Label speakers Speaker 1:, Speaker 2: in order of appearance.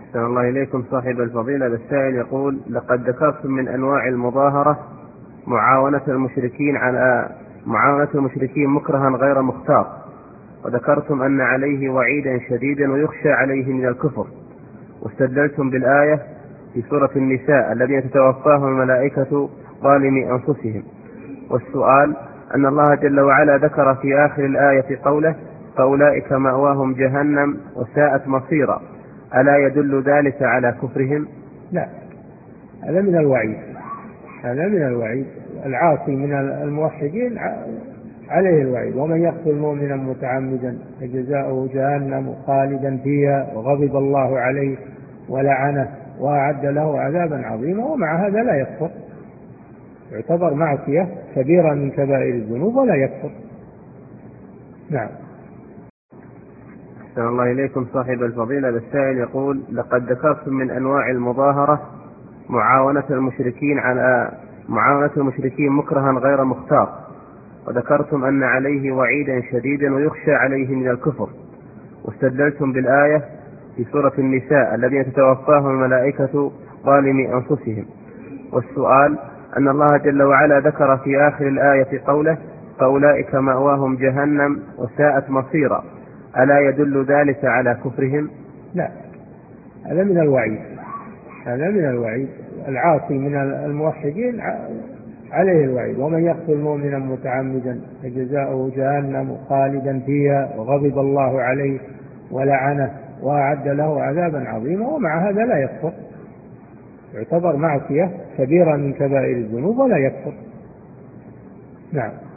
Speaker 1: أحسن الله إليكم صاحب الفضيلة. السائل يقول: لقد ذكرتم من أنواع المظاهرة معاونة المشركين مكرها غير مختار، وذكرتم أن عليه وعيدا شديدا ويخشى عليه من الكفر، واستدلتم بالآية في سورة النساء الذين تتوفاهم الملائكة ظالمي أنفسهم. والسؤال: أن الله جل وعلا ذكر في آخر الآية قوله: فأولئك مأواهم جهنم وساءت مصيرا، ألا يدل ذلك على كفرهم؟
Speaker 2: لا، هذا من الوعيد. العاصي من الموحدين عليه الوعيد: ومن يقتل مؤمنا متعمدا فجزاؤه جهنم خالدا فيها وغضب الله عليه ولعنه وأعد له عذابا عظيما، ومع هذا لا يكفر، يعتبر معصية كبيرة من كبائر الذنوب ولا يكفر. نعم.
Speaker 1: أحسن الله إليكم صاحب الفضيلة. السائل يقول: لقد ذكرتم من أنواع المظاهرة معاونة المشركين مكرها غير مختار، وذكرتم أن عليه وعيدا شديدا ويخشى عليه من الكفر، واستدلتم بالآية في سورة النساء الذين تتوفاهم الملائكة ظالمي أنفسهم. والسؤال: أن الله جل وعلا ذكر في آخر الآية قوله: فأولئك مأواهم جهنم وساءت مصيرا، ألا يدل ذلك على كفرهم؟
Speaker 2: لا، هذا من الوعيد. العاصي من الموحدين عليه الوعيد: ومن يقتل مؤمنا متعمدا فجزاؤه جهنم خالدا فيها وغضب الله عليه ولعنه وأعد له عذابا عظيما، ومع هذا لا يكفر، يعتبر معصية كبيرة من كبائر الذنوب ولا يكفر. نعم.